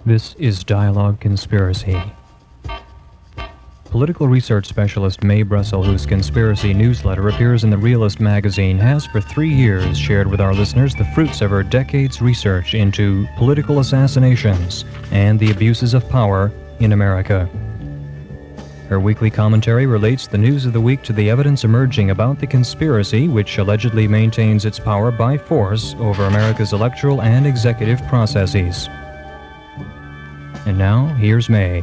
This is Dialogue Conspiracy. Political research specialist Mae Brussel, whose conspiracy newsletter appears in the Realist magazine, has for 3 years shared with our listeners the fruits of her decades' research into political assassinations and the abuses of power in America. Her weekly commentary relates the news of the week to the evidence emerging about the conspiracy which allegedly maintains its power by force over America's electoral and executive processes. And now, here's Mae.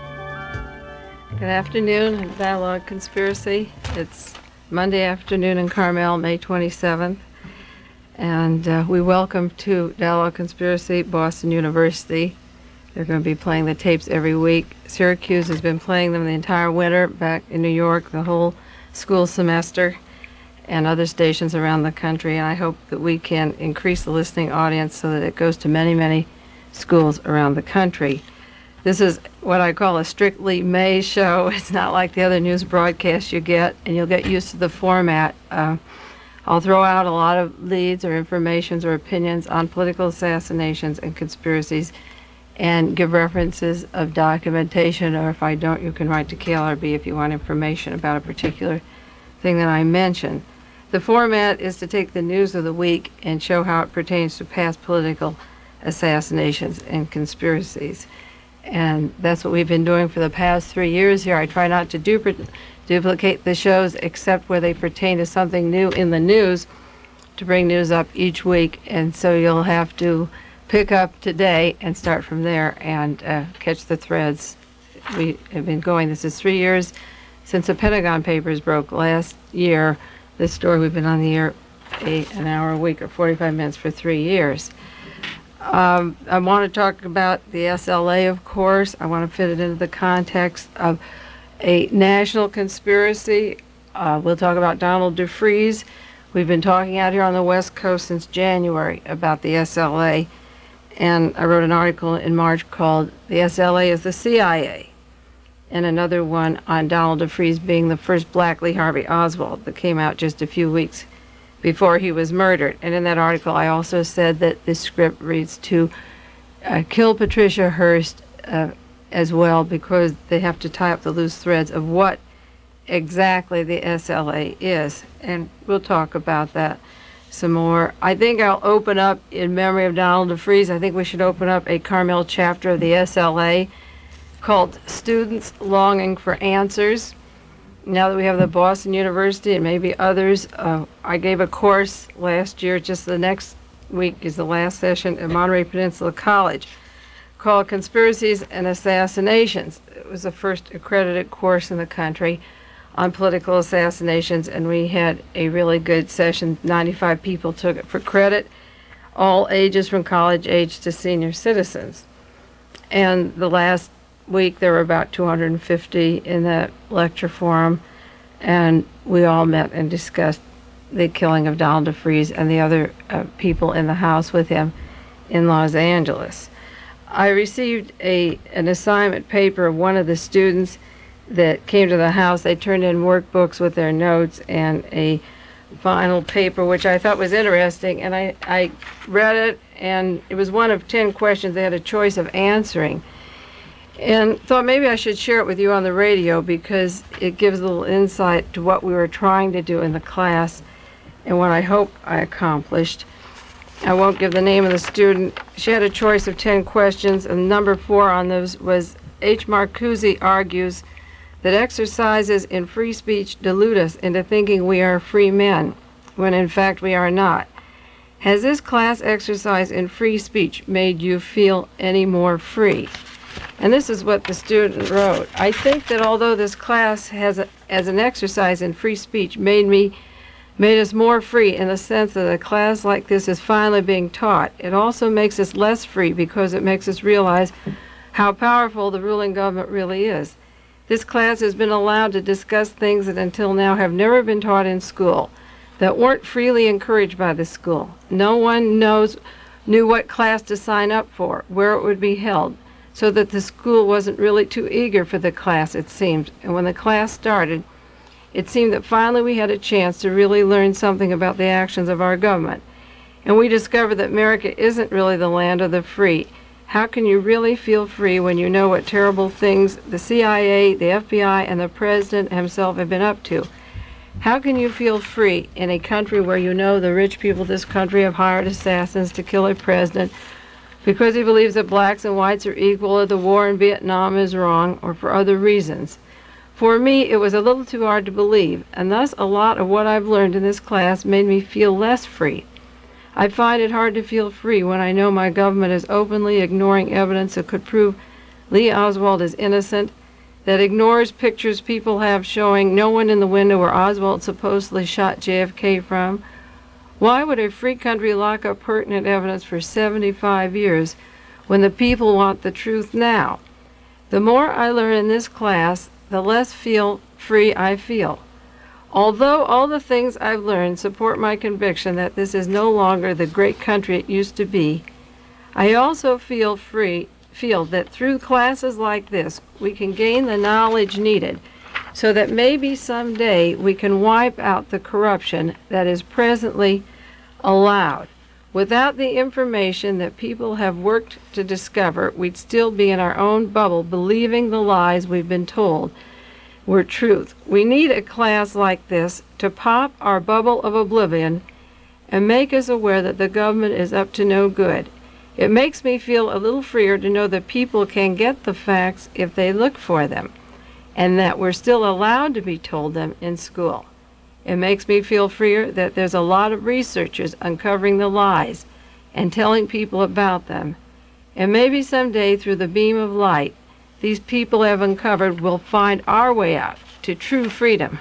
Good afternoon, Dialogue Conspiracy. It's Monday afternoon in Carmel, May 27th, and we welcome to Dialogue Conspiracy Boston University. They're going to be playing the tapes every week. Syracuse has been playing them the entire winter, back in New York, the whole school semester, and other stations around the country, and I hope that we can increase the listening audience so that it goes to many, many schools around the country. This is what I call a strictly Mae show. It's not like the other news broadcasts you get, and you'll get used to the format. I'll throw out a lot of leads or informations or opinions on political assassinations and conspiracies and give references of documentation, or if I don't, you can write to KLRB if you want information about a particular thing that I mention. The format is to take the news of the week and show how it pertains to past political assassinations and conspiracies. And that's what we've been doing for the past 3 years here. I try not to duplicate the shows except where they pertain to something new in the news, to bring news up each week. And so you'll have to pick up today and start from there and catch the threads. We have been going, this is 3 years since the Pentagon Papers broke last year. This story, we've been on the air an hour a week or 45 minutes for 3 years. I want to talk about the SLA, of course. I want to fit it into the context of a national conspiracy. We'll talk about Donald DeFreeze. We've been talking out here on the West Coast since January about the SLA, and I wrote an article in March called "The SLA is the CIA," and another one on Donald DeFreeze being the first Black Lee Harvey Oswald that came out just a few weeks before he was murdered. And in that article, I also said that this script reads to kill Patricia Hearst as well, because they have to tie up the loose threads of what exactly the SLA is. And we'll talk about that some more. I think I'll open up in memory of Donald DeFreeze. I think we should open up a Carmel chapter of the SLA called Students Longing for Answers. Now that we have the Boston University and maybe others, I gave a course last year, just the next week is the last session at Monterey Peninsula College, called Conspiracies and Assassinations. It was the first accredited course in the country on political assassinations, and we had a really good session. 95 people took it for credit, all ages from college age to senior citizens. And the last week there were about 250 in that lecture forum, and we all met and discussed the killing of Donald DeFreeze and the other people in the house with him in Los Angeles. I received an assignment paper of one of the students that came to the house. They turned in workbooks with their notes and a final paper, which I thought was interesting, and I read it, and it was one of 10 questions they had a choice of answering. And thought maybe I should share it with you on the radio because it gives a little insight to what we were trying to do in the class and what I hope I accomplished. I won't give the name of the student. She had a choice of 10 questions, and number 4 on those was, H. Marcuse argues that exercises in free speech delude us into thinking we are free men, when in fact we are not. Has this class exercise in free speech made you feel any more free? And this is what the student wrote. I think that although this class has, as an exercise in free speech, made us more free in the sense that a class like this is finally being taught, it also makes us less free because it makes us realize how powerful the ruling government really is. This class has been allowed to discuss things that until now have never been taught in school, that weren't freely encouraged by the school. No one knew what class to sign up for, where it would be held, so that the school wasn't really too eager for the class, it seemed. And when the class started, it seemed that finally we had a chance to really learn something about the actions of our government. And we discovered that America isn't really the land of the free. How can you really feel free when you know what terrible things the CIA, the FBI, and the president himself have been up to? How can you feel free in a country where you know the rich people of this country have hired assassins to kill a president because he believes that blacks and whites are equal, or the war in Vietnam is wrong, or for other reasons? For me, it was a little too hard to believe, and thus a lot of what I've learned in this class made me feel less free. I find it hard to feel free when I know my government is openly ignoring evidence that could prove Lee Oswald is innocent, that ignores pictures people have showing no one in the window where Oswald supposedly shot JFK from. Why would a free country lock up pertinent evidence for 75 years when the people want the truth now? The more I learn in this class, the less free I feel. Although all the things I've learned support my conviction that this is no longer the great country it used to be, I also feel that through classes like this, we can gain the knowledge needed so that maybe someday we can wipe out the corruption that is presently allowed. Without the information that people have worked to discover, we'd still be in our own bubble believing the lies we've been told were truth. We need a class like this to pop our bubble of oblivion and make us aware that the government is up to no good. It makes me feel a little freer to know that people can get the facts if they look for them, and that we're still allowed to be told them in school. It makes me feel freer that there's a lot of researchers uncovering the lies and telling people about them. And maybe someday, through the beam of light these people have uncovered, we'll find our way out to true freedom.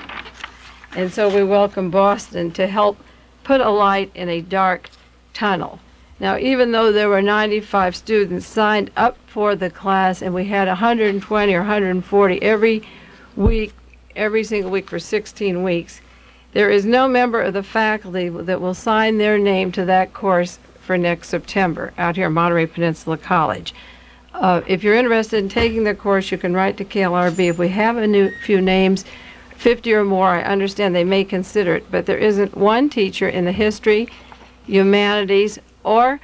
And so we welcome Boston to help put a light in a dark tunnel. Now, even though there were 95 students signed up for the class, and we had 120 or 140 every week, every single week for 16 weeks, there is no member of the faculty that will sign their name to that course for next September out here at Monterey Peninsula College. If you're interested in taking the course, you can write to KLRB. If we have a few names, 50 or more, I understand they may consider it, but there isn't one teacher in the history, humanities, or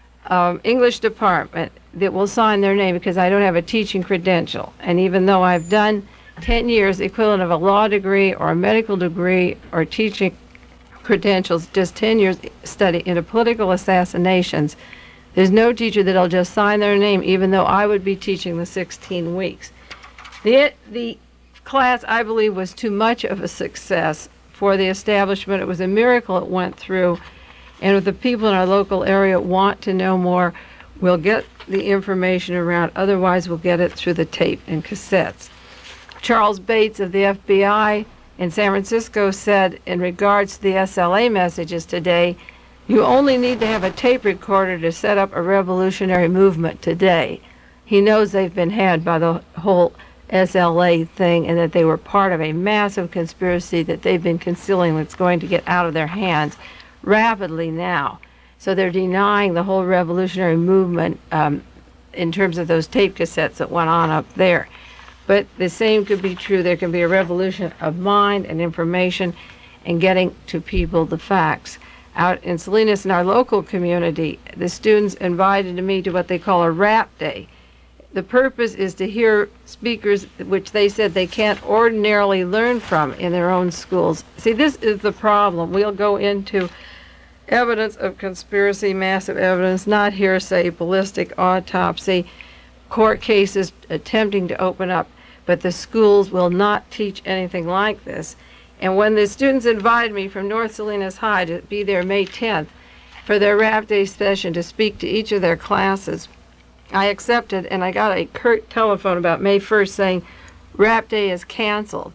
English department that will sign their name because I don't have a teaching credential. And even though I've done 10 years, the equivalent of a law degree or a medical degree or teaching credentials, just 10 years study into political assassinations, there's no teacher that'll just sign their name, even though I would be teaching the 16 weeks. The class, I believe, was too much of a success for the establishment. It was a miracle it went through. And if the people in our local area want to know more, we'll get the information around. Otherwise, we'll get it through the tape and cassettes. Charles Bates of the FBI in San Francisco said in regards to the SLA messages today, you only need to have a tape recorder to set up a revolutionary movement today. He knows they've been had by the whole SLA thing and that they were part of a massive conspiracy that they've been concealing that's going to get out of their hands rapidly now. So they're denying the whole revolutionary movement in terms of those tape cassettes that went on up there. But the same could be true. There can be a revolution of mind and information and getting to people the facts. Out in Salinas, in our local community, the students invited me to what they call a rap day. The purpose is to hear speakers which they said they can't ordinarily learn from in their own schools. See, this is the problem. We'll go into evidence of conspiracy, massive evidence, not hearsay, ballistic autopsy, court cases attempting to open up, but the schools will not teach anything like this. And when the students invited me from North Salinas High to be there May 10th for their rap day session to speak to each of their classes, I accepted, and I got a curt telephone about May 1st saying rap day is canceled.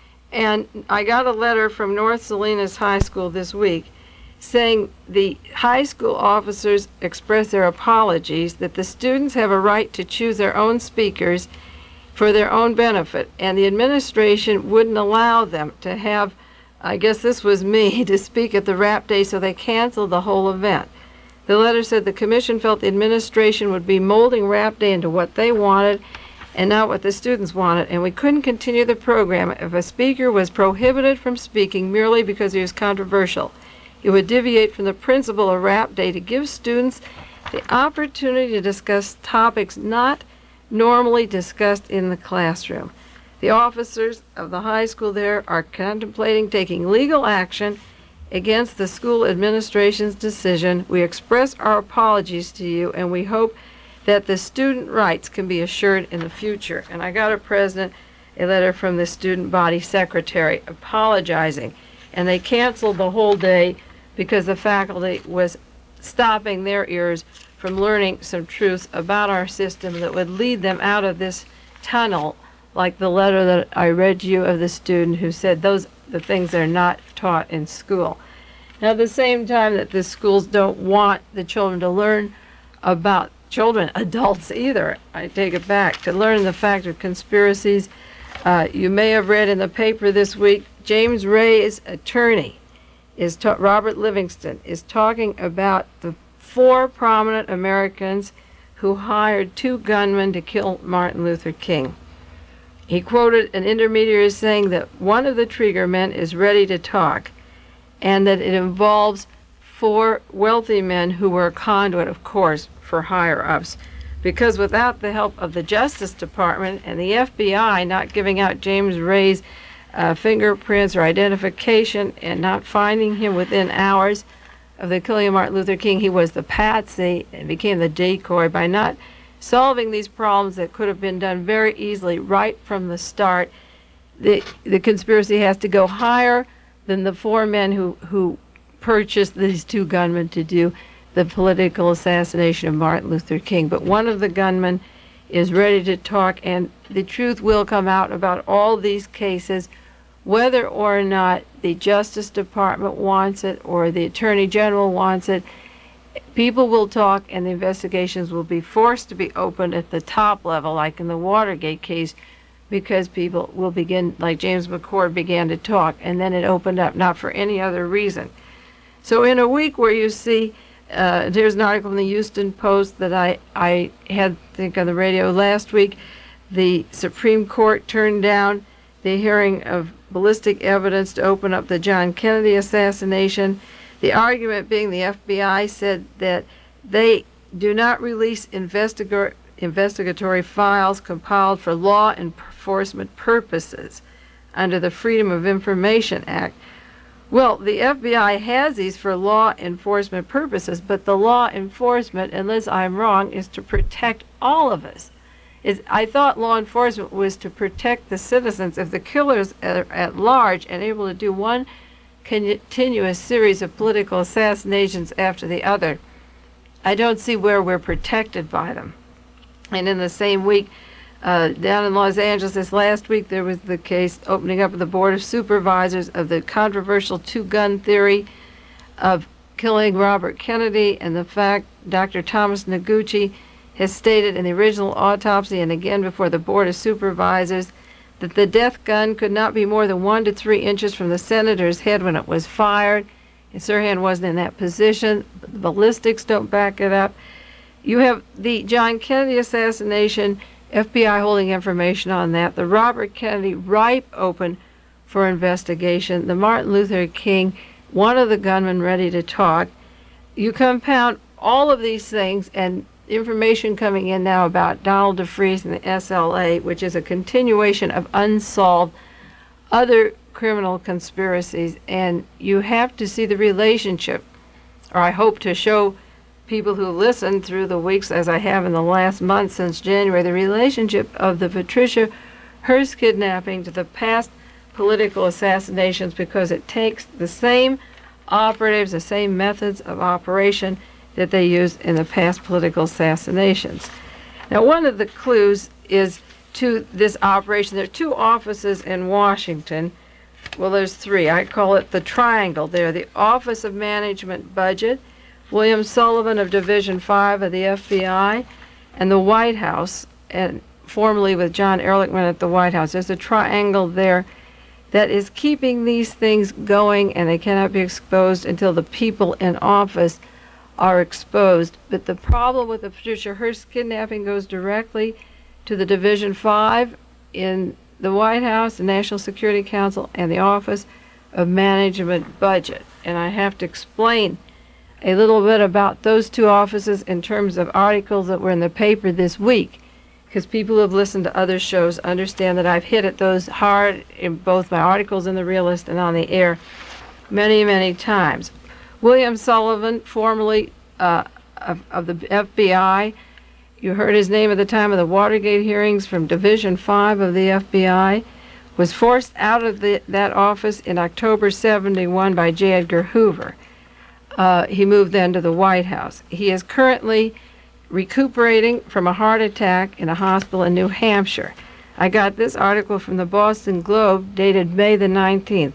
And I got a letter from North Salinas High School this week saying the high school officers expressed their apologies, that the students have a right to choose their own speakers for their own benefit, and the administration wouldn't allow them to have, I guess this was me, to speak at the rap day, so they canceled the whole event. The letter said the commission felt the administration would be molding rap day into what they wanted and not what the students wanted, and we couldn't continue the program if a speaker was prohibited from speaking merely because he was controversial. It would deviate from the principle of rap day to give students the opportunity to discuss topics not normally discussed in the classroom. The officers of the high school there are contemplating taking legal action against the school administration's decision. We express our apologies to you, and we hope that the student rights can be assured in the future. And I got a letter from the student body secretary apologizing, and they canceled the whole day because the faculty was stopping their ears from learning some truth about our system that would lead them out of this tunnel, like the letter that I read to you of the student who said the things are not taught in school. Now, at the same time that the schools don't want the children to learn about adults either, I take it back, to learn the fact of conspiracies. You may have read in the paper this week, James Ray's attorney, Robert Livingston, is talking about the 4 prominent Americans who hired 2 gunmen to kill Martin Luther King. He quoted an intermediary saying that one of the trigger men is ready to talk, and that it involves 4 wealthy men who were a conduit, of course, for higher-ups. Because without the help of the Justice Department and the FBI not giving out James Ray's fingerprints or identification and not finding him within hours of the killing of Martin Luther King, he was the patsy and became the decoy. By not solving these problems that could have been done very easily right from the start, the conspiracy has to go higher than the 4 men who purchased these 2 gunmen to do the political assassination of Martin Luther King. But one of the gunmen is ready to talk, and the truth will come out about all these cases, whether or not the Justice Department wants it or the Attorney General wants it. People will talk, and the investigations will be forced to be opened at the top level, like in the Watergate case, because people will begin, like James McCord began to talk, and then it opened up, not for any other reason. So in a week where you see, there's an article in the Houston Post that I had, I think, on the radio last week, the Supreme Court turned down the hearing of ballistic evidence to open up the John Kennedy assassination. The argument being the FBI said that they do not release investigatory files compiled for law enforcement purposes under the Freedom of Information Act. Well, the FBI has these for law enforcement purposes, but the law enforcement, unless I'm wrong, is to protect all of us. I thought law enforcement was to protect the citizens. If the killers are at large and able to do one continuous series of political assassinations after the other, I don't see where we're protected by them. And in the same week, down in Los Angeles this last week, there was the case opening up of the Board of Supervisors of the controversial 2-gun theory of killing Robert Kennedy, and the fact Dr. Thomas Noguchi has stated in the original autopsy and again before the Board of Supervisors that the death gun could not be more than 1 to 3 inches from the senator's head when it was fired. And Sirhan wasn't in that position. The ballistics don't back it up. You have the John Kennedy assassination, FBI holding information on that. The Robert Kennedy ripe open for investigation. The Martin Luther King, one of the gunmen ready to talk. You compound all of these things, and information coming in now about Donald DeFreeze and the SLA, which is a continuation of unsolved other criminal conspiracies. And you have to see the relationship, or I hope to show people who listen through the weeks, as I have in the last month since January, the relationship of the Patricia Hearst kidnapping to the past political assassinations, because it takes the same operatives, the same methods of operation that they used in the past political assassinations. Now, one of the clues is to this operation. There are 2 offices in Washington. Well, there's 3. I call it the triangle there. The Office of Management Budget, William Sullivan of Division 5 of the FBI, and the White House, and formerly with John Ehrlichman at the White House. There's a triangle there that is keeping these things going, and they cannot be exposed until the people in office are exposed. But the problem with the Patricia Hearst kidnapping goes directly to the Division 5 in the White House, the National Security Council, and the Office of Management Budget. And I have to explain a little bit about those two offices in terms of articles that were in the paper this week, because people who have listened to other shows understand that I've hit at those hard in both my articles in The Realist and on the air many, many times. William Sullivan, formerly of the FBI, you heard his name at the time of the Watergate hearings, from Division 5 of the FBI, was forced out of that office in October 71 by J. Edgar Hoover. He moved then to the White House. He is currently recuperating from a heart attack in a hospital in New Hampshire. I got this article from the Boston Globe dated May the 19th,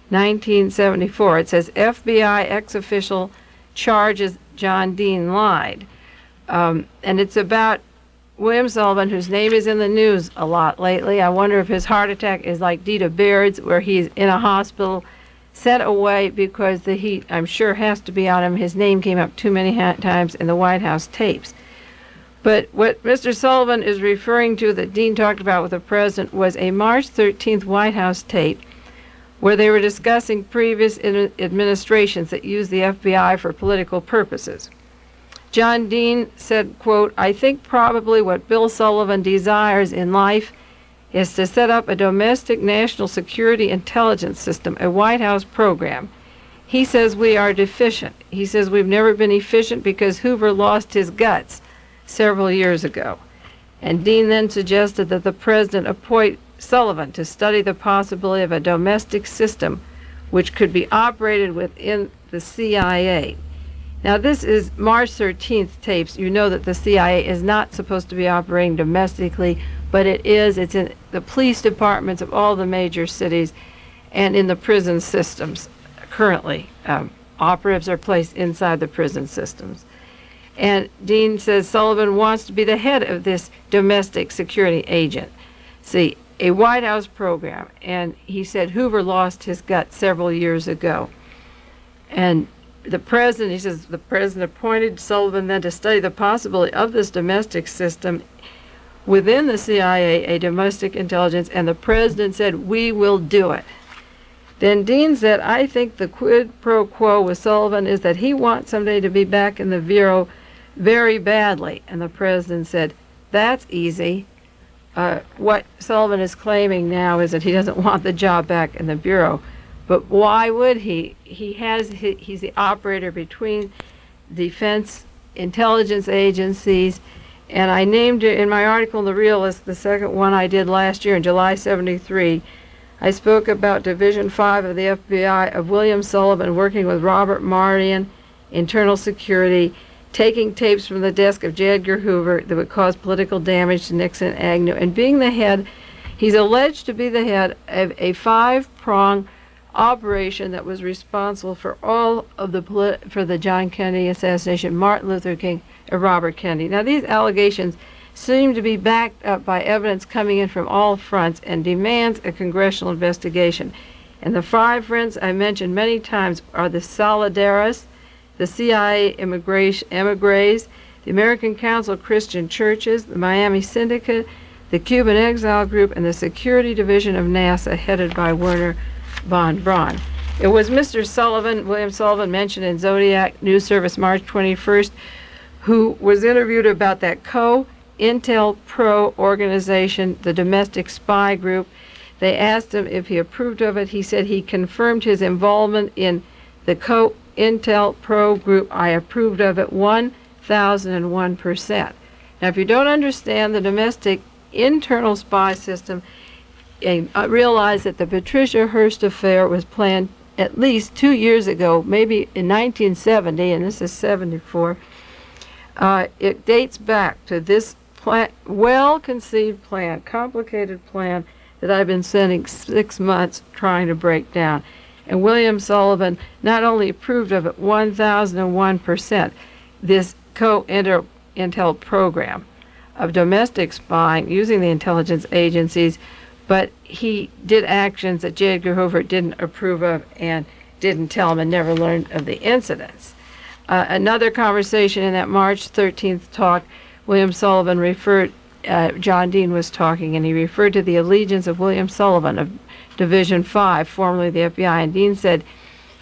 1974. It says, FBI ex-official charges John Dean lied. And it's about William Sullivan, whose name is in the news a lot lately. I wonder if his heart attack is like Dita Baird's, where he's in a hospital, sent away because the heat, I'm sure, has to be on him. His name came up too many times in the White House tapes. But what Mr. Sullivan is referring to that Dean talked about with the president was a March 13th White House tape where they were discussing previous administrations that used the FBI for political purposes. John Dean said, quote, "I think probably what Bill Sullivan desires in life is to set up a domestic national security intelligence system, a White House program. He says we are deficient. He says we've never been efficient because Hoover lost his guts several years ago." And Dean then suggested that the president appoint Sullivan to study the possibility of a domestic system which could be operated within the CIA. Now, this is March 13th tapes. You know that the CIA is not supposed to be operating domestically, but it is. It's in the police departments of all the major cities and in the prison systems currently. Operatives are placed inside the prison systems. And Dean says Sullivan wants to be the head of this domestic security agent. See, a White House program. And he said Hoover lost his gut several years ago. And the president, he says, the president appointed Sullivan then to study the possibility of this domestic system within the CIA, a domestic intelligence, and the president said, "We will do it." Then Dean said, "I think the quid pro quo with Sullivan is that he wants somebody to be back in the Bureau very badly." And the president said, "That's easy." What Sullivan is claiming now is that he doesn't want the job back in the Bureau. But why would he? He's the operator between defense intelligence agencies, and I named it in my article in The Realist, the second one I did last year in July 73. I spoke about Division 5 of the FBI, of William Sullivan working with Robert Mardian, Internal Security, taking tapes from the desk of J. Edgar Hoover that would cause political damage to Nixon and Agnew, and being the head, he's alleged to be the head of a 5-prong operation that was responsible for all of for the John Kennedy assassination, Martin Luther King, and Robert Kennedy. Now, these allegations seem to be backed up by evidence coming in from all fronts and demands a congressional investigation. And the 5 fronts I mentioned many times are the Solidarists, the CIA emigres, the American Council of Christian Churches, the Miami Syndicate, the Cuban Exile Group, and the Security Division of NASA, headed by Werner von Braun. It was Mr. Sullivan, William Sullivan, mentioned in Zodiac News Service March 21st, who was interviewed about that COINTELPRO organization, the domestic spy group. They asked him if he approved of it. He said he confirmed his involvement in the COINTELPRO group. "I approved of it 1,001%. Now, if you don't understand the domestic internal spy system, realize that the Patricia Hearst affair was planned at least 2 years ago, maybe in 1970, and this is 74. It dates back to this well-conceived plan, complicated plan that I've been spending 6 months trying to break down. And William Sullivan not only approved of it 1,001%, this COINTEL program of domestic spying using the intelligence agencies, but he did actions that J. Edgar Hoover didn't approve of and didn't tell him and never learned of the incidents. Another conversation in that March 13th talk, William Sullivan referred, John Dean was talking, and he referred to the allegiance of William Sullivan of Division 5, formerly the FBI, and Dean said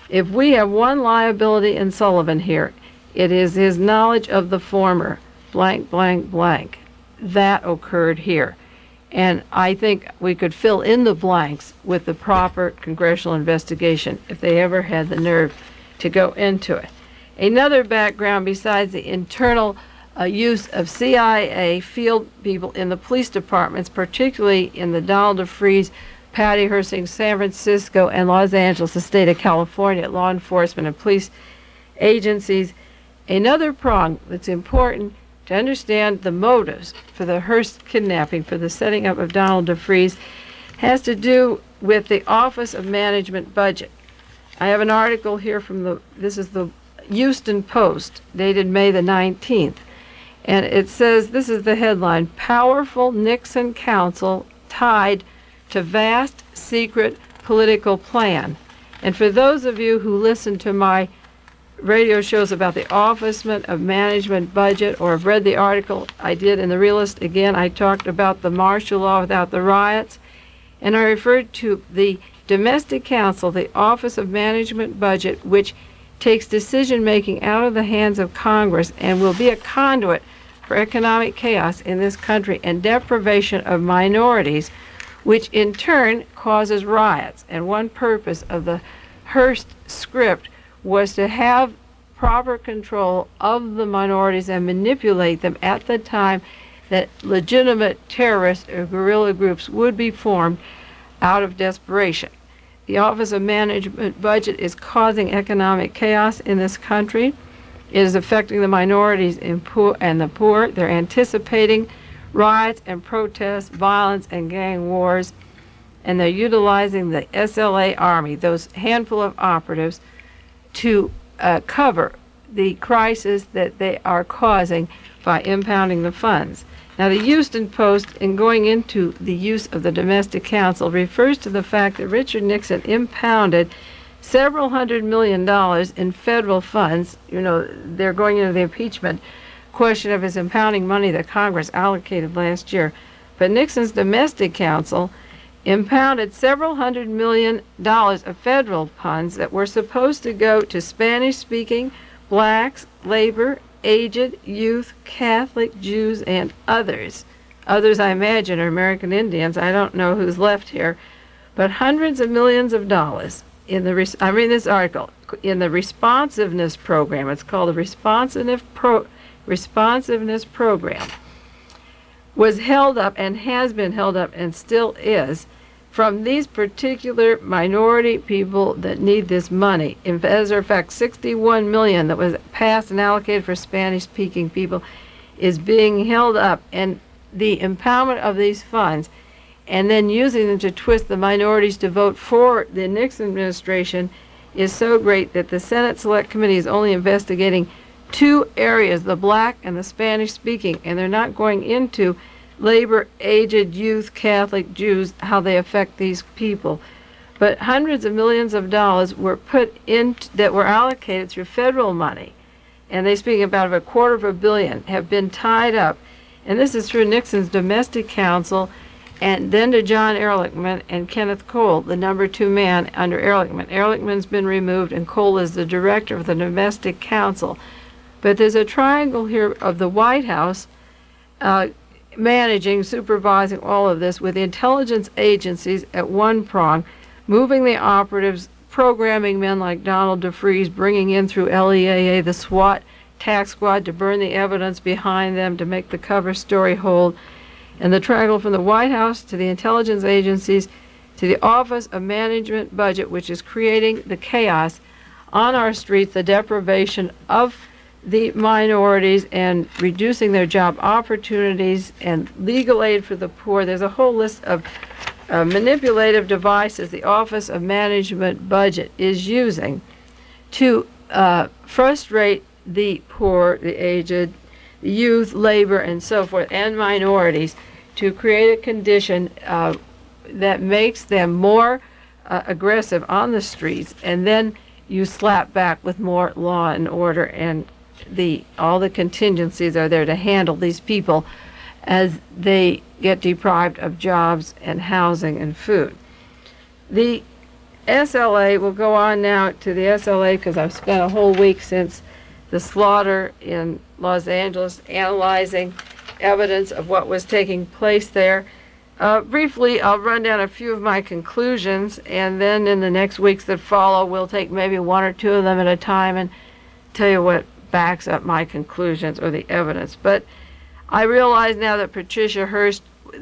If we have one liability in Sullivan here, it is his knowledge of the former blank, blank, blank. That occurred here. And I think we could fill in the blanks with the proper congressional investigation if they ever had the nerve to go into it. Another background besides the internal use of CIA field people in the police departments, particularly in the Donald DeFreeze, Patty Hersing, San Francisco, and Los Angeles, the state of California, law enforcement and police agencies. Another prong that's important to understand the motives for the Hearst kidnapping, for the setting up of Donald DeFreeze, has to do with the Office of Management Budget. I have an article here from this is the Houston Post, dated May the 19th. And it says, this is the headline, Powerful Nixon Counsel Tied to Vast Secret Political Plan. And for those of you who listen to my radio shows about the Office of Management Budget or have read the article I did in The Realist, again, I talked about the martial law without the riots, and I referred to the Domestic Council, the Office of Management Budget, which takes decision-making out of the hands of Congress and will be a conduit for economic chaos in this country and deprivation of minorities, which in turn causes riots. And one purpose of the Hearst script was to have proper control of the minorities and manipulate them at the time that legitimate terrorist or guerrilla groups would be formed out of desperation. The Office of Management Budget is causing economic chaos in this country. It is affecting the minorities and the poor. They're anticipating riots and protests, violence and gang wars, and they're utilizing the SLA Army, those handful of operatives, to cover the crisis that they are causing by impounding the funds. Now, the Houston Post, in going into the use of the Domestic Council, refers to the fact that Richard Nixon impounded several $100 million in federal funds. You know, they're going into the impeachment question of his impounding money that Congress allocated last year. But Nixon's Domestic Council impounded several $100 million of federal funds that were supposed to go to Spanish-speaking, blacks, labor, aged, youth, Catholic, Jews, and others. Others, I imagine, are American Indians. I don't know who's left here. But hundreds of millions of dollars in the, I read this article, in the responsiveness program. It's called the responsiveness program, was held up and has been held up and still is from these particular minority people that need this money. As a matter of fact, $61 million that was passed and allocated for Spanish-speaking people is being held up, and the impoundment of these funds and then using them to twist the minorities to vote for the Nixon administration is so great that the Senate Select Committee is only investigating two areas, the black and the Spanish-speaking, and they're not going into labor, aged, youth, Catholic, Jews, how they affect these people. But hundreds of millions of dollars were put in that were allocated through federal money, and they speak about $250 million have been tied up, and this is through Nixon's Domestic Council, and then to John Ehrlichman and Kenneth Cole, the number two man under Ehrlichman. Ehrlichman's been removed, and Cole is the director of the Domestic Council. But there's a triangle here of the White House managing, supervising all of this, with the intelligence agencies at one prong, moving the operatives, programming men like Donald DeFreeze, bringing in through LEAA the SWAT tax squad to burn the evidence behind them to make the cover story hold, and the triangle from the White House to the intelligence agencies to the Office of Management Budget, which is creating the chaos on our streets, the deprivation of the minorities and reducing their job opportunities and legal aid for the poor. There's a whole list of manipulative devices the Office of Management Budget is using to frustrate the poor, the aged, the youth, labor, and so forth, and minorities, to create a condition that makes them more aggressive on the streets, and then you slap back with more law and order, and all the contingencies are there to handle these people as they get deprived of jobs and housing and food. The SLA, we'll go on now to the SLA because I've spent a whole week since the slaughter in Los Angeles analyzing evidence of what was taking place there. Briefly, I'll run down a few of my conclusions, and then in the next weeks that follow, we'll take maybe one or two of them at a time and tell you what backs up my conclusions or the evidence. But I realize now that Patricia Hearst,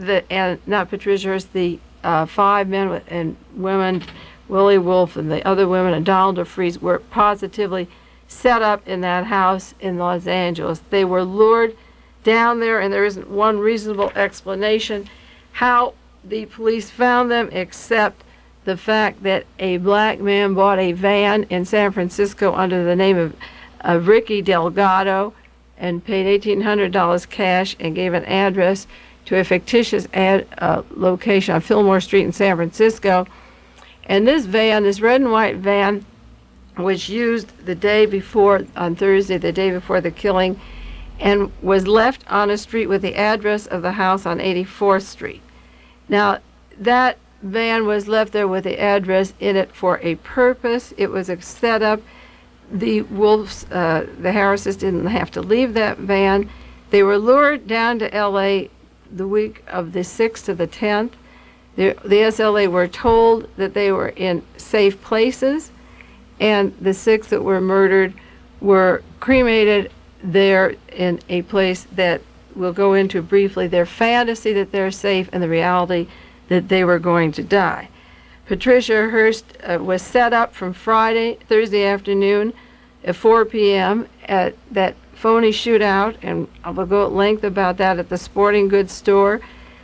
the 5 men and women, Willie Wolf and the other women, and Donald DeFries, were positively set up in that house in Los Angeles. They were lured down there, and there isn't one reasonable explanation how the police found them except the fact that a black man bought a van in San Francisco under the name of Ricky Delgado and paid $1,800 cash and gave an address to a fictitious location on Fillmore Street in San Francisco. And this van, this red and white van, was used the day before, on Thursday, the day before the killing, and was left on a street with the address of the house on 84th Street. Now, that van was left there with the address in it for a purpose. It was a setup. The Wolves, the Harrises, didn't have to leave that van. They were lured down to L.A. the week of the 6th to the 10th. The SLA were told that they were in safe places, and the 6 that were murdered were cremated there in a place that we'll go into briefly. Their fantasy that they're safe and the reality that they were going to die. Patricia Hearst was set up from Thursday afternoon at 4 p.m. at that phony shootout, and I will go at length about that, at the sporting goods store.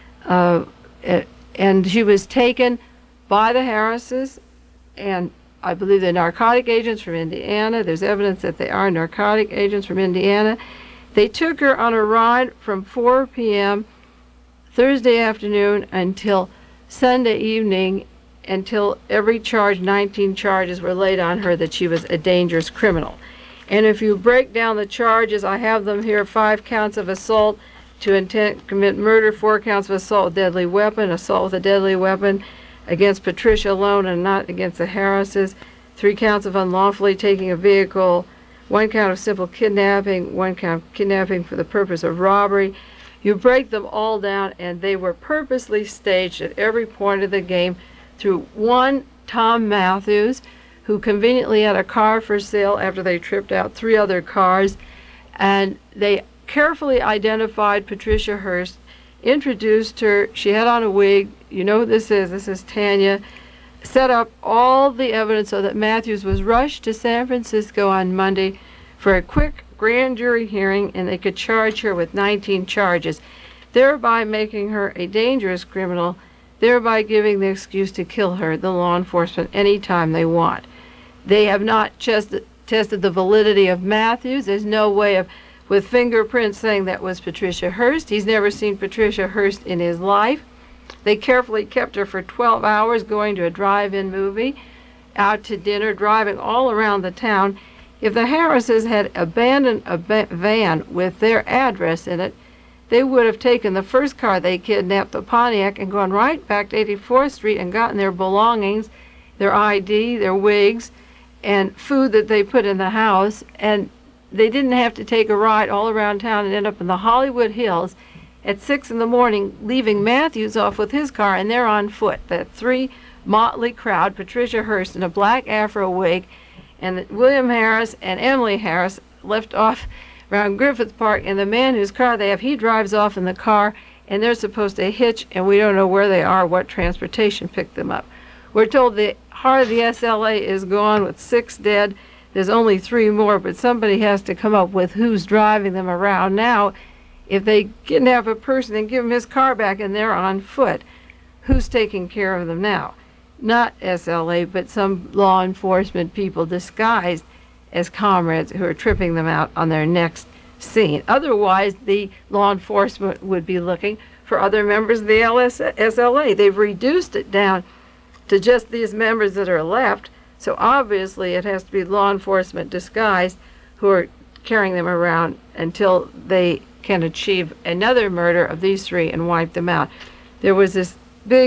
And she was taken by the Harrises, and I believe they're narcotic agents from Indiana. There's evidence that they are narcotic agents from Indiana. They took her on a ride from 4 p.m. Thursday afternoon until Sunday evening, until every charge, 19 charges, were laid on her that she was a dangerous criminal. And if you break down the charges, I have them here: 5 counts of assault to intent to commit murder, 4 counts of assault with deadly weapon, assault with a deadly weapon against Patricia alone and not against the Harrises, 3 counts of unlawfully taking a vehicle, 1 count of simple kidnapping, 1 count of kidnapping for the purpose of robbery. You break them all down, and they were purposely staged at every point of the game through one Tom Matthews, who conveniently had a car for sale after they tripped out 3 other cars. And they carefully identified Patricia Hearst, introduced her. She had on a wig. You know who this is. This is Tanya. Set up all the evidence so that Matthews was rushed to San Francisco on Monday for a quick grand jury hearing, and they could charge her with 19 charges, thereby making her a dangerous criminal, thereby giving the excuse to kill her, the law enforcement, anytime they want. They have not tested the validity of Matthews. There's no way of, with fingerprints, saying that was Patricia Hearst. He's never seen Patricia Hearst in his life. They carefully kept her for 12 hours, going to a drive-in movie, out to dinner, driving all around the town. If the Harrises had abandoned a van with their address in it, they would have taken the first car they kidnapped, the Pontiac, and gone right back to 84th Street and gotten their belongings, their ID, their wigs, and food that they put in the house. And they didn't have to take a ride all around town and end up in the Hollywood Hills at 6 in the morning, leaving Matthews off with his car, and they're on foot. That 3 motley crowd, Patricia Hearst in a black afro wig, and William Harris and Emily Harris left off around Griffith Park, and the man whose car they have, he drives off in the car, and they're supposed to hitch, and we don't know where they are, what transportation picked them up. We're told the heart of the SLA is gone with 6 dead. There's only 3 more, but somebody has to come up with who's driving them around now. If they kidnap a person and give him his car back and they're on foot, who's taking care of them now? Not SLA, but some law enforcement people disguised as comrades who are tripping them out on their next scene. Otherwise, the law enforcement would be looking for other members of the SLA. They've reduced it down to just these members that are left, so obviously it has to be law enforcement disguised who are carrying them around until they can achieve another murder of these 3 and wipe them out. There was this big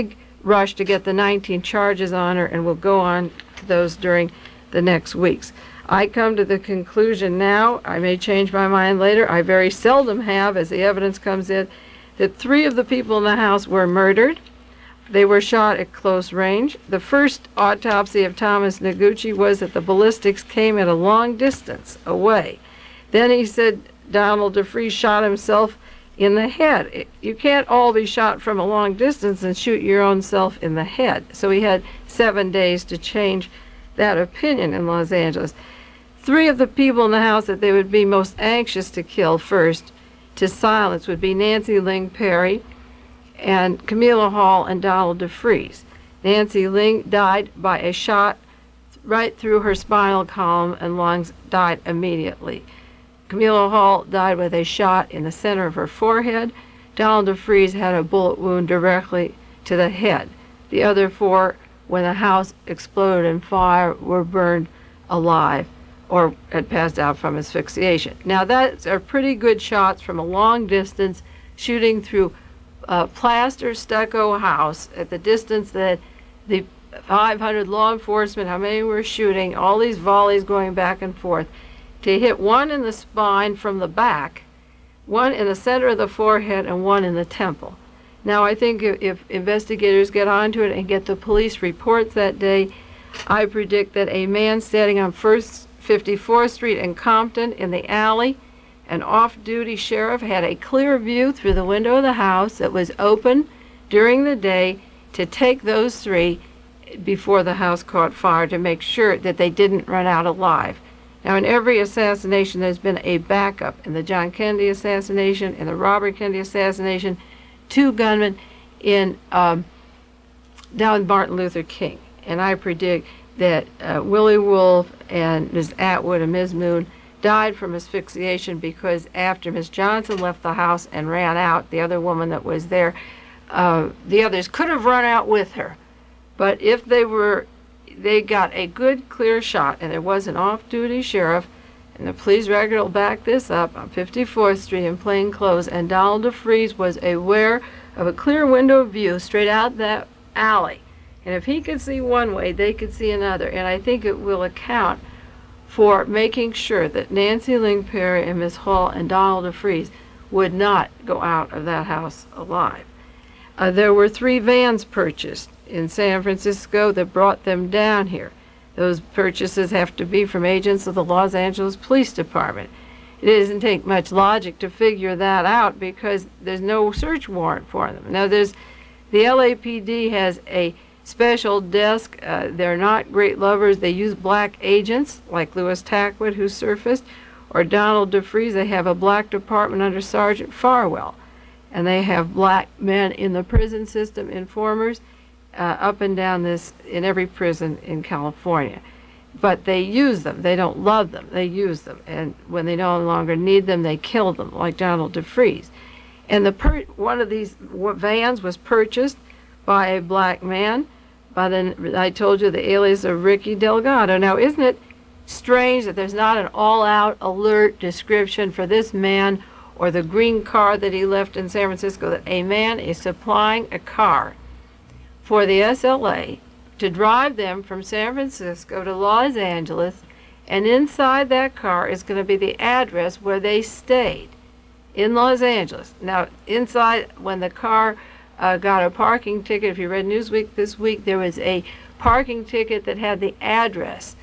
rush to get the 19 charges on her, and we'll go on to those during the next weeks. I come to the conclusion now, I may change my mind later, I very seldom have as the evidence comes in, that 3 of the people in the house were murdered. They were shot at close range. The first autopsy of Thomas Noguchi was that the ballistics came at a long distance away. Then he said Donald DeFreeze shot himself in the head. You can't all be shot from a long distance and shoot your own self in the head. So he had 7 days to change that opinion in Los Angeles. 3 of the people in the house that they would be most anxious to kill first, to silence, would be Nancy Ling Perry and Camilla Hall and Donald DeFreeze. Nancy Ling died by a shot right through her spinal column and lungs, died immediately. Camilla Hall died with a shot in the center of her forehead. Donald DeFreeze had a bullet wound directly to the head. The other 4, when the house exploded in fire, were burned alive or had passed out from asphyxiation. Now, that's are pretty good shots from a long distance, shooting through a plaster stucco house at the distance that the 500 law enforcement, how many were shooting, all these volleys going back and forth, to hit 1 in the spine from the back, 1 in the center of the forehead, and 1 in the temple. Now, I think if investigators get onto it and get the police reports that day, I predict that a man standing on 54th Street in Compton in the alley, an off-duty sheriff, had a clear view through the window of the house that was open during the day to take those 3 before the house caught fire to make sure that they didn't run out alive. Now, in every assassination, there's been a backup. In the John Kennedy assassination, in the Robert Kennedy assassination, 2 gunmen in down Martin Luther King. And I predict that Willie Wolfe and Ms. Atwood and Ms. Moon died from asphyxiation because after Ms. Johnson left the house and ran out, the other woman that was there, the others could have run out with her. But if they got a good, clear shot, and there was an off-duty sheriff, and the police record will back this up, on 54th Street in plain clothes, and Donald DeFreeze was aware of a clear window view straight out that alley. And if he could see one way, they could see another. And I think it will account for making sure that Nancy Ling Perry and Miss Hall and Donald DeFreeze would not go out of that house alive. There were 3 vans purchased in San Francisco that brought them down here. Those purchases have to be from agents of the Los Angeles Police Department. It doesn't take much logic to figure that out because there's no search warrant for them. Now, the LAPD has a special desk. They're not great lovers. They use black agents like Louis Tackwood, who surfaced, or Donald DeFreeze. They have a black department under Sergeant Farwell. And they have black men in the prison system, informers, up and down this, in every prison in California. But they use them. They don't love them. They use them. And when they no longer need them, they kill them, like Donald DeFreeze. And one of these vans was purchased by a black man I told you, the alias of Ricky Delgado. Now, isn't it strange that there's not an all-out alert description for this man or the green car that he left in San Francisco, that a man is supplying a car for the SLA to drive them from San Francisco to Los Angeles, and inside that car is going to be the address where they stayed in Los Angeles. Now, inside, when the car got a parking ticket, if you read Newsweek this week, there was a parking ticket that had the address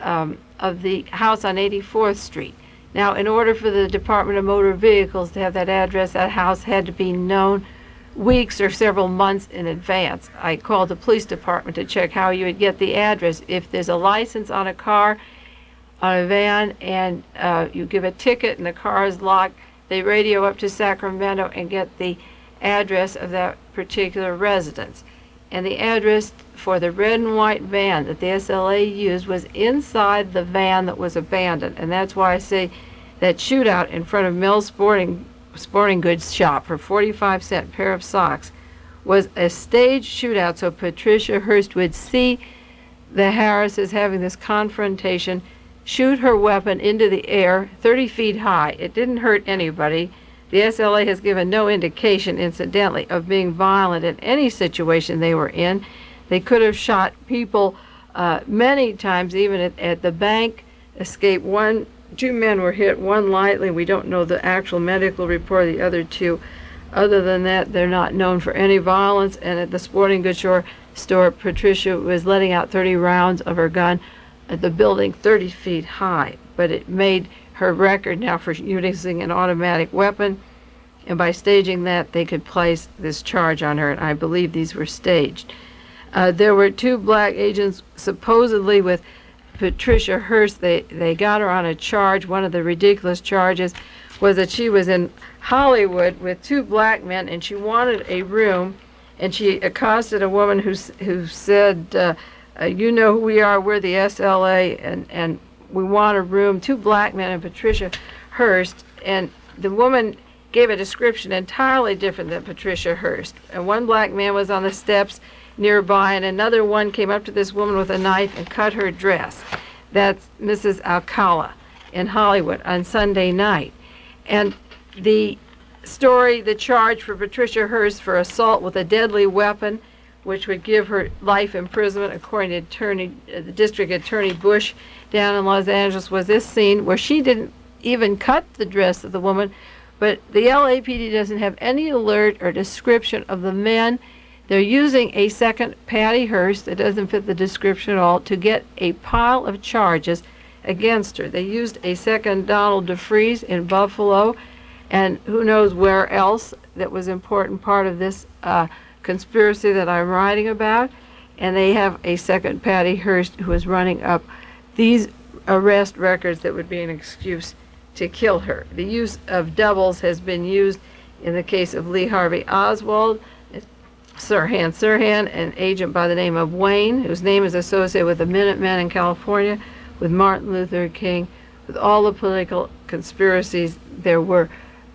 of the house on 84th Street. Now, in order for the Department of Motor Vehicles to have that address, that house had to be known weeks or several months in advance. I called the police department to check how you would get the address. If there's a license on a car, on a van, and you give a ticket and the car is locked, they radio up to Sacramento and get the address of that particular residence. And the address for the red and white van that the SLA used was inside the van that was abandoned. And that's why I say that shootout in front of Mills Sporting Goods shop for 45-cent pair of socks was a staged shootout so Patricia Hearst would see the Harrises having this confrontation, shoot her weapon into the air 30 feet high. It didn't hurt anybody. The SLA has given no indication, incidentally, of being violent in any situation they were in. They could have shot people many times, even at the bank. Escaped one. 2 men were hit, one lightly. We don't know the actual medical report of the other 2. Other than that, they're not known for any violence. And at the sporting goods store, Patricia was letting out 30 rounds of her gun at the building 30 feet high. But it made her record now for using an automatic weapon. And by staging that, they could place this charge on her. And I believe these were staged. There were 2 black agents supposedly with Patricia Hearst. They got her on a charge. One of the ridiculous charges was that she was in Hollywood with 2 black men and she wanted a room, and she accosted a woman who said, you know who we are, we're the SLA, and we want a room. 2 black men and Patricia Hearst, and the woman gave a description entirely different than Patricia Hearst. And one black man was on the steps nearby, and another one came up to this woman with a knife and cut her dress. That's Mrs. Alcala in Hollywood on Sunday night. And the charge for Patricia Hearst for assault with a deadly weapon, which would give her life imprisonment, according to the District Attorney Bush down in Los Angeles, was this scene where she didn't even cut the dress of the woman, but the LAPD doesn't have any alert or description of the men. They're using a second Patty Hearst, that doesn't fit the description at all, to get a pile of charges against her. They used a second Donald DeFreeze in Buffalo, and who knows where else that was an important part of this conspiracy that I'm writing about. And they have a second Patty Hearst who is running up these arrest records that would be an excuse to kill her. The use of doubles has been used in the case of Lee Harvey Oswald, Sirhan, an agent by the name of Wayne, whose name is associated with the Minutemen in California, with Martin Luther King, with all the political conspiracies. There were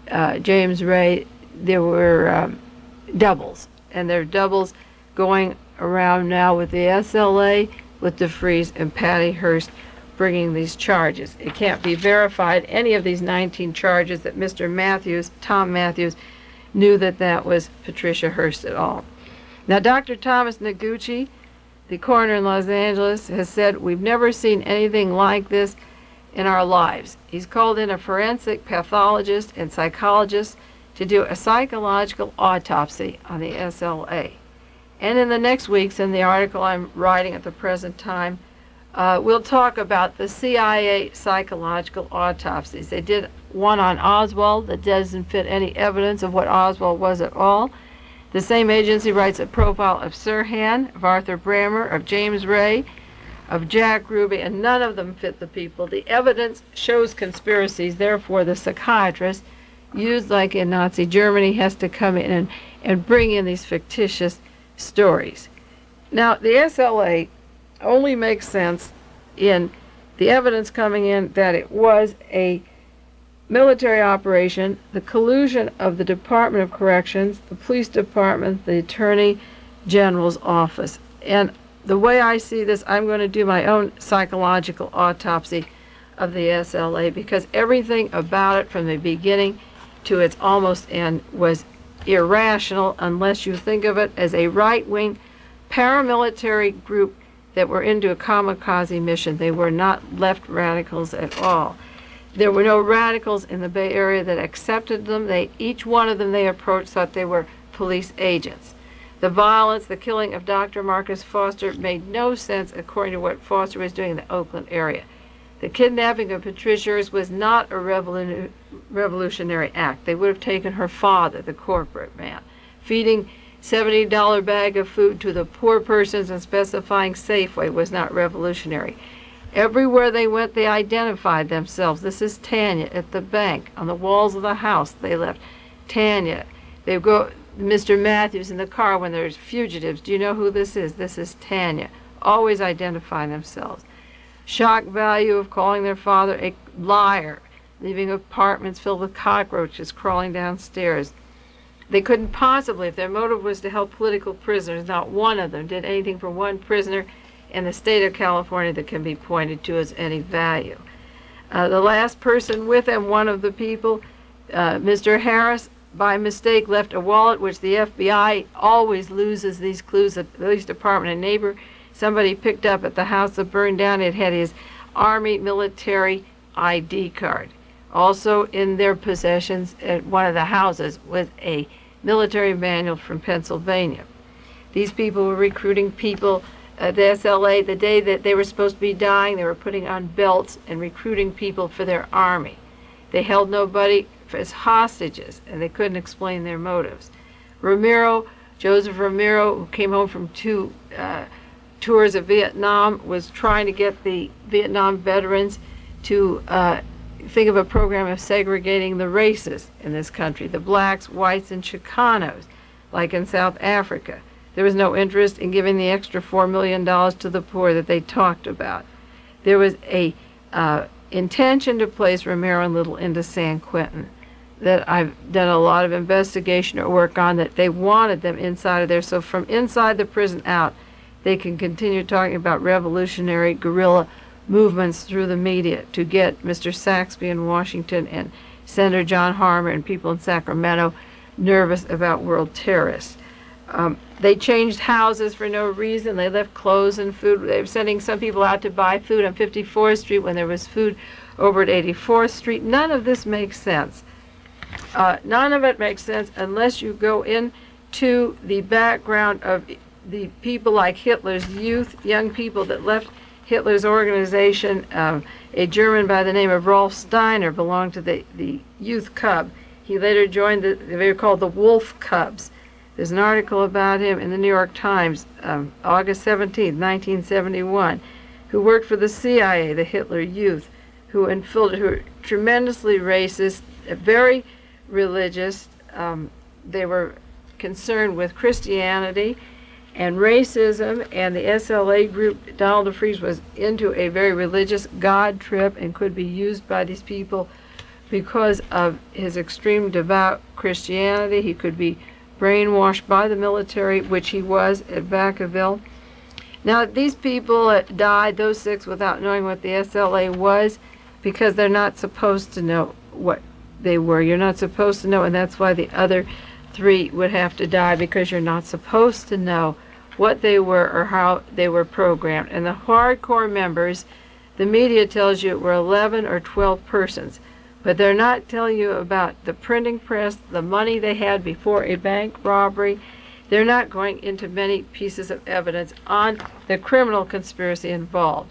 James Ray, there were doubles, and there are doubles going around now with the SLA, with DeFreeze and Patty Hearst bringing these charges. It can't be verified, any of these 19 charges, that Mr. Matthews, Tom Matthews, knew that was Patricia Hearst at all. Now, Dr. Thomas Noguchi, the coroner in Los Angeles, has said, we've never seen anything like this in our lives. He's called in a forensic pathologist and psychologist to do a psychological autopsy on the SLA. And in the next weeks, in the article I'm writing at the present time, we'll talk about the CIA psychological autopsies. They did one on Oswald that doesn't fit any evidence of what Oswald was at all. The same agency writes a profile of Sirhan, of Arthur Brammer, of James Ray, of Jack Ruby, and none of them fit the people. The evidence shows conspiracies, therefore the psychiatrist, used like in Nazi Germany, has to come in and bring in these fictitious stories. Now, the SLA only makes sense in the evidence coming in that it was a military operation, the collusion of the Department of Corrections, the police department, the Attorney General's office. And the way I see this, I'm going to do my own psychological autopsy of the SLA, because everything about it from the beginning to its almost end was irrational, unless you think of it as a right-wing paramilitary group that were into a kamikaze mission. They were not left radicals at all. There were no radicals in the Bay Area that accepted them. Each one of them they approached thought they were police agents. The violence, the killing of Dr. Marcus Foster made no sense according to what Foster was doing in the Oakland area. The kidnapping of Patricia Hearst was not a revolutionary act. They would have taken her father, the corporate man. Feeding $70 bag of food to the poor persons and specifying Safeway was not revolutionary. Everywhere they went, they identified themselves. This is Tanya at the bank. On the walls of the house, they left Tanya. They go, Mr. Matthews in the car when there's fugitives. Do you know who this is? This is Tanya. Always identify themselves. Shock value of calling their father a liar, leaving apartments filled with cockroaches crawling downstairs. They couldn't possibly, if their motive was to help political prisoners, not one of them did anything for one prisoner in the state of California that can be pointed to as any value. The last person with them, one of the people, Mr. Harris, by mistake, left a wallet, which the FBI always loses these clues. The police department, a neighbor, somebody picked up at the house that burned down. It had his Army military ID card. Also in their possessions at one of the houses was a military manual from Pennsylvania. These people were recruiting people at the SLA the day that they were supposed to be dying. They were putting on belts and recruiting people for their army. They held nobody as hostages, and they couldn't explain their motives. Joseph Romero, who came home from two tours of Vietnam, was trying to get the Vietnam veterans to think of a program of segregating the races in this country, the blacks, whites, and Chicanos, like in South Africa. There was no interest in giving the extra $4 million to the poor that they talked about. There was a intention to place Romero and Little into San Quentin that I've done a lot of investigation or work on, that they wanted them inside of there. So from inside the prison out, they can continue talking about revolutionary guerrilla movements through the media to get Mr. Saxby in Washington and Senator John Harmer and people in Sacramento nervous about world terrorists. They changed houses for no reason. They left clothes and food. They were sending some people out to buy food on 54th Street when there was food over at 84th Street. None of this makes sense. None of it makes sense unless you go into the background of the people like Hitler's youth, young people that left Hitler's organization. A German by the name of Rolf Steiner belonged to the Youth Cub. He later joined they were called the Wolf Cubs. There's an article about him in the New York Times, August 17, 1971, who worked for the CIA, the Hitler Youth, who were tremendously racist, very religious. They were concerned with Christianity and racism, and the SLA group, Donald DeFreeze, was into a very religious God trip and could be used by these people because of his extreme devout Christianity. He could be brainwashed by the military, which he was at Vacaville. Now, these people died, those 6, without knowing what the SLA was, because they're not supposed to know what they were. You're not supposed to know, and that's why the other 3 would have to die, because you're not supposed to know what they were or how they were programmed. And the hardcore members, the media tells you it were 11 or 12 persons, but they're not telling you about the printing press, the money they had before a bank robbery. They're not going into many pieces of evidence on the criminal conspiracy involved.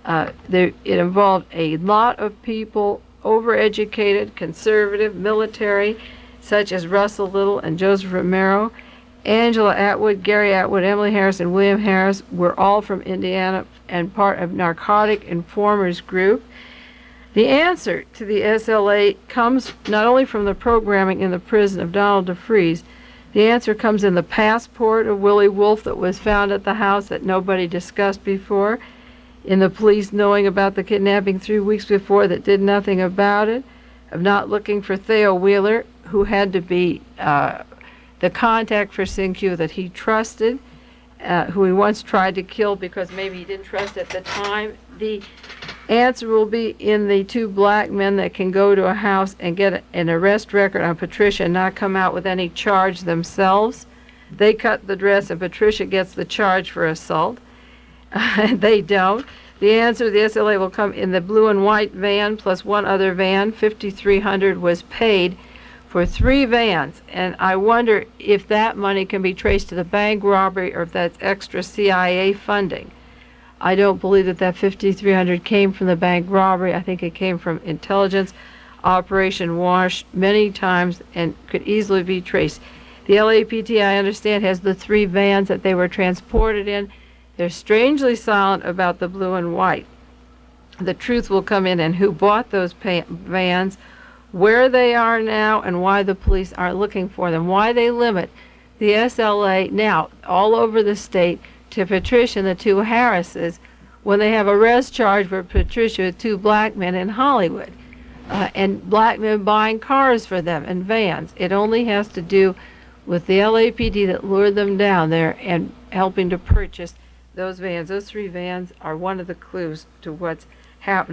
It involved a lot of people, overeducated, conservative, military, such as Russell Little and Joseph Romero. Angela Atwood, Gary Atwood, Emily Harris, and William Harris were all from Indiana and part of Narcotic Informers Group. The answer to the SLA comes not only from the programming in the prison of Donald DeFreeze. The answer comes in the passport of Willie Wolfe that was found at the house that nobody discussed before, in the police knowing about the kidnapping 3 weeks before that did nothing about it, of not looking for Theo Wheeler, who had to be the contact for Sin-Q that he trusted, who he once tried to kill because maybe he didn't trust at the time. The answer will be in the 2 black men that can go to a house and get an arrest record on Patricia and not come out with any charge themselves. They cut the dress and Patricia gets the charge for assault. They don't. The answer to the SLA will come in the blue and white van plus one other van. $5,300 was paid for 3 vans, and I wonder if that money can be traced to the bank robbery or if that's extra CIA funding. I don't believe that $5,300 came from the bank robbery. I think it came from intelligence Operation Wash many times and could easily be traced. The LAPD, I understand, has the 3 vans that they were transported in. They're strangely silent about the blue and white. The truth will come in and who bought those vans, where they are now, and why the police aren't looking for them, why they limit the SLA now all over the state to Patricia and the 2 Harrises when they have arrest charge for Patricia with 2 black men in Hollywood and black men buying cars for them and vans. It only has to do with the LAPD that lured them down there and helping to purchase those vans. Those 3 vans are one of the clues to what's happening.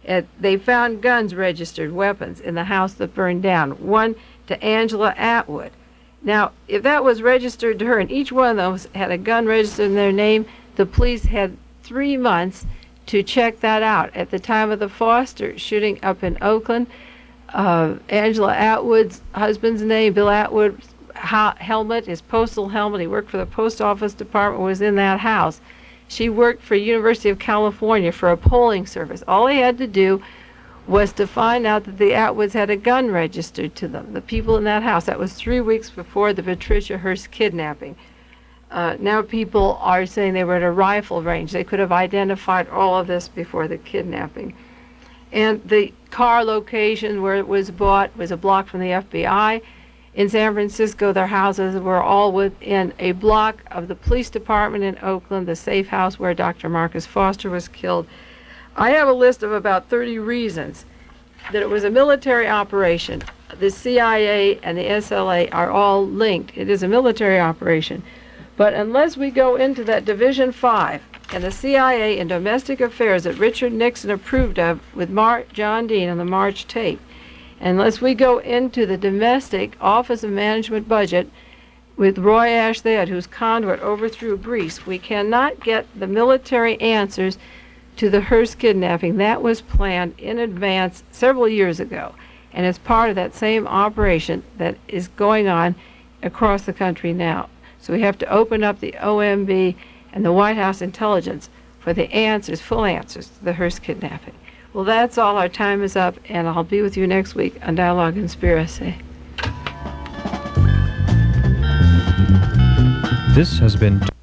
They found guns, registered weapons, in the house that burned down. One to Angela Atwood. Now, if that was registered to her, and each one of those had a gun registered in their name, the police had 3 months to check that out. At the time of the Foster shooting up in Oakland, Angela Atwood's husband's name, Bill Atwood's helmet, his postal helmet, he worked for the post office department, was in that house. She worked for University of California for a polling service. All he had to do was to find out that the Atwoods had a gun registered to them, the people in that house. That was 3 weeks before the Patricia Hearst kidnapping. Now people are saying they were at a rifle range. They could have identified all of this before the kidnapping. And the car location where it was bought was a block from the FBI. In San Francisco, their houses were all within a block of the police department in Oakland, the safe house where Dr. Marcus Foster was killed. I have a list of about 30 reasons that it was a military operation. The CIA and the SLA are all linked. It is a military operation. But unless we go into that Division 5 and the CIA and domestic affairs that Richard Nixon approved of with John Dean on the March tape, unless we go into the domestic Office of Management budget with Roy Ashley, whose conduit overthrew Greece, we cannot get the military answers to the Hearst kidnapping. That was planned in advance several years ago, and it's part of that same operation that is going on across the country now. So we have to open up the OMB and the White House intelligence for the answers, full answers to the Hearst kidnapping. Well, that's all. Our time is up, and I'll be with you next week on Dialogue Conspiracy. This has been